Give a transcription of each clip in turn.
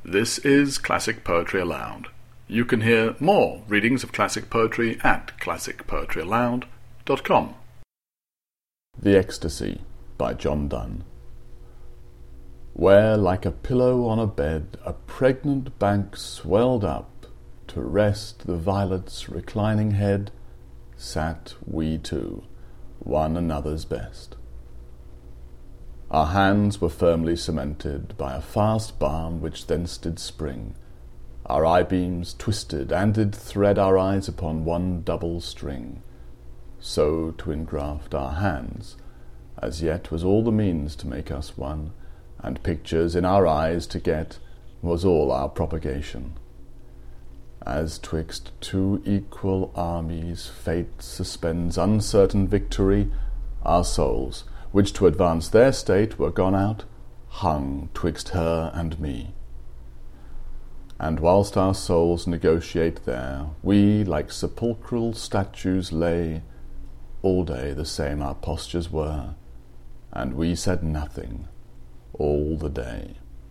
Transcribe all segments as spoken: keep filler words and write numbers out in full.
This is Classic Poetry Aloud. You can hear more readings of classic poetry at classic poetry aloud dot com. The Ecstasy by John Donne. Where, like a pillow on a bed, a pregnant bank swelled up to rest the violet's reclining head, sat we two, one another's best. Our hands were firmly cemented by a fast balm which thence did spring. Our eye-beams twisted and did thread our eyes upon one double string. So to engraft our hands, as yet was all the means to make us one, and pictures in our eyes to get was all our propagation. As twixt two equal armies fate suspends uncertain victory, our souls, which to advance their state were gone out, hung twixt her and me. And whilst our souls negotiate there, we, like sepulchral statues, lay. All day the same our postures were, and we said nothing all the day.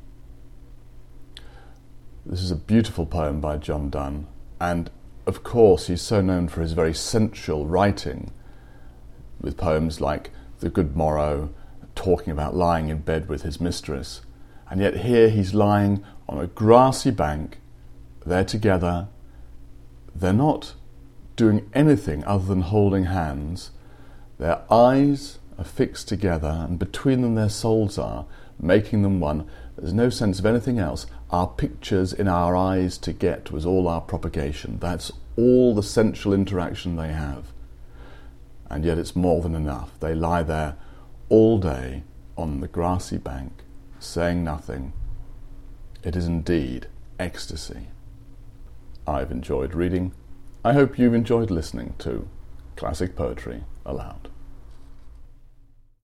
This is a beautiful poem by John Donne, and of course he's so known for his very sensual writing, with poems like The Good Morrow, talking about lying in bed with his mistress, and yet here he's lying on a grassy bank. They're together. They're not doing anything other than holding hands. Their eyes are fixed together, and between them their souls are, making them one. There's no sense of anything else. Our pictures in our eyes to get was all our propagation. That's all the sensual interaction they have. And yet it's more than enough. They lie there all day on the grassy bank, saying nothing. It is indeed ecstasy. I've enjoyed reading. I hope you've enjoyed listening to Classic Poetry Aloud.